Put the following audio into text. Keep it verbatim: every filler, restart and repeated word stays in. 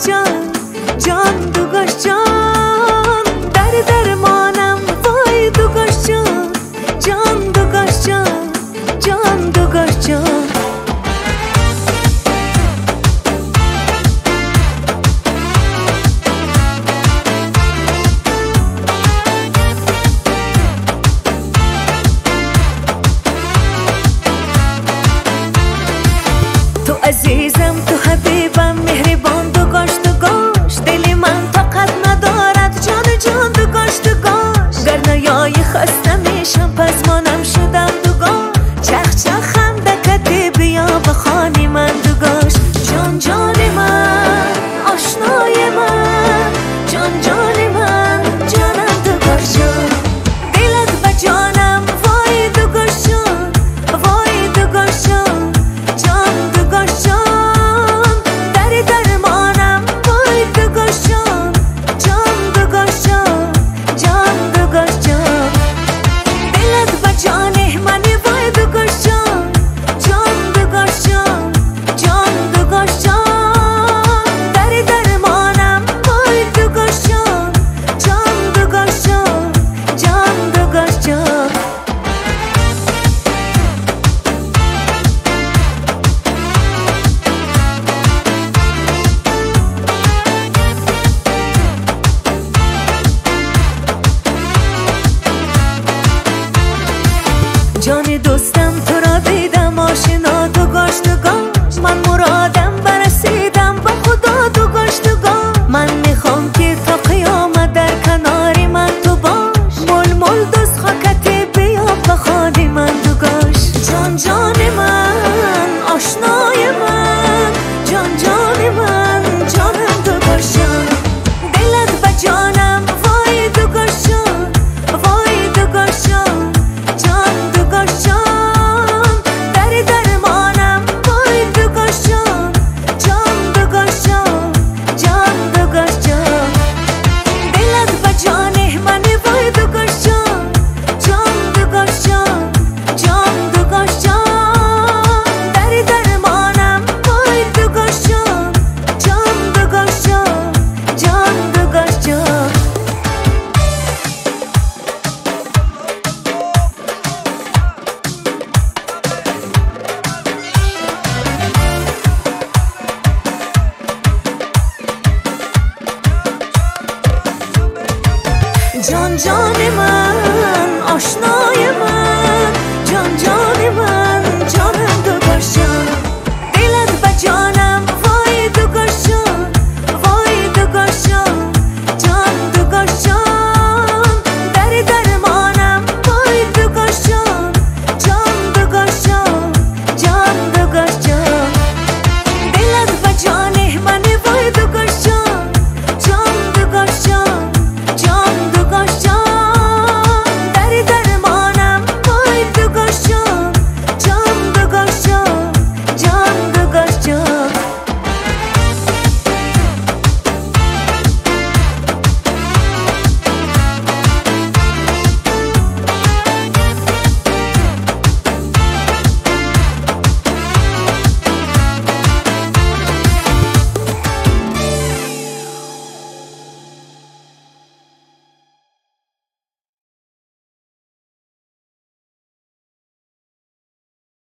جان جان دوگاش جان در درمانم وای دوگاش جان جان دوگاش جان جان دوگاش جان تو عزیزم تو حبیبم مهربان دوگاش دوگاش دلی من طاقت ندارد جان جان دوگاش دوگاش گر نیایی خسته میشم پس مانم شدم دوگاش چخ چخم دکتی بیا بخوانی من دوگاش جان جان من آشنای من جان جان من جانم دوگاش جان دلت به جانم وای دوگاش جان وای دوگاش جان جان دوگاش جان در درمانم وای دوگاش جان جان دوگاش جان جان دوگاش جان دلت به جان منی وای دوگاش جان جان دوگاش جان جان دوگاش جان در درمانم وای دوگاش جان جان دوگاش جان جان دوگاش جان جان دوست